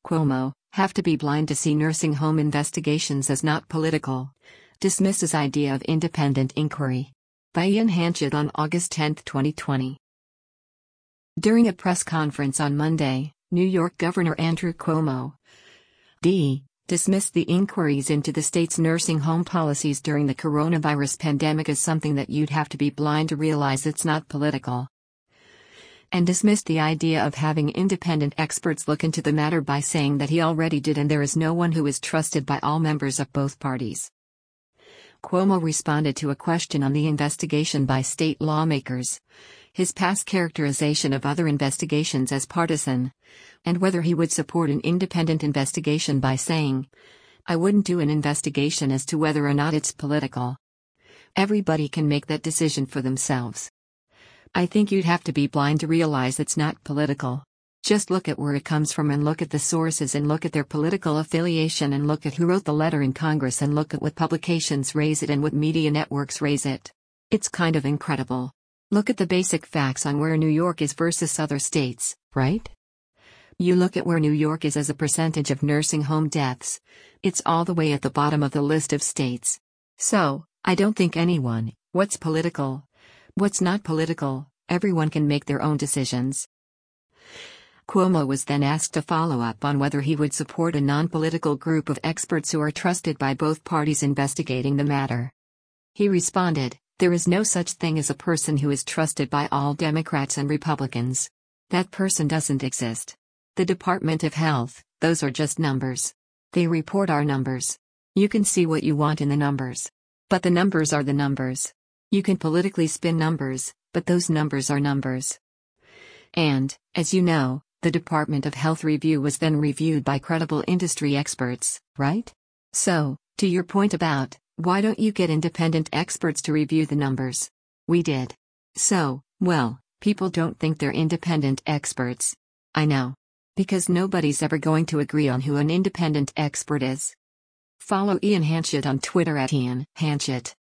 Cuomo, have to be blind to see nursing home investigations as not political. Dismisses idea of independent inquiry. By Ian Hanchett on August 10, 2020. During a press conference on Monday, New York Governor Andrew Cuomo dismissed the inquiries into the state's nursing home policies during the coronavirus pandemic as something that you'd have to be blind to realize it's not political. And dismissed the idea of having independent experts look into the matter by saying that he already did and there is no one who is trusted by all members of both parties. Cuomo responded to a question on the investigation by state lawmakers, his past characterization of other investigations as partisan, and whether he would support an independent investigation by saying, "I wouldn't do an investigation as to whether or not it's political. Everybody can make that decision for themselves. I think you'd have to be blind to realize it's not political. Just look at where it comes from and look at the sources and look at their political affiliation and look at who wrote the letter in Congress and look at what publications raise it and what media networks raise it. It's kind of incredible. Look at the basic facts on where New York is versus other states, right? You look at where New York is as a percentage of nursing home deaths. It's all the way at the bottom of the list of states. So, I don't think what's political, what's not political, everyone can make their own decisions." Cuomo was then asked to follow up on whether he would support a non-political group of experts who are trusted by both parties investigating the matter. He responded, "There is no such thing as a person who is trusted by all Democrats and Republicans. That person doesn't exist. The Department of Health, those are just numbers. They report our numbers. You can see what you want in the numbers. But the numbers are the numbers. You can politically spin numbers, but those numbers are numbers." And, as you know, the Department of Health review was then reviewed by credible industry experts, right? So, to your point about, why don't you get independent experts to review the numbers? We did. So, well, people don't think they're independent experts. I know. Because nobody's ever going to agree on who an independent expert is. Follow Ian Hanchett on Twitter @IanHanchett.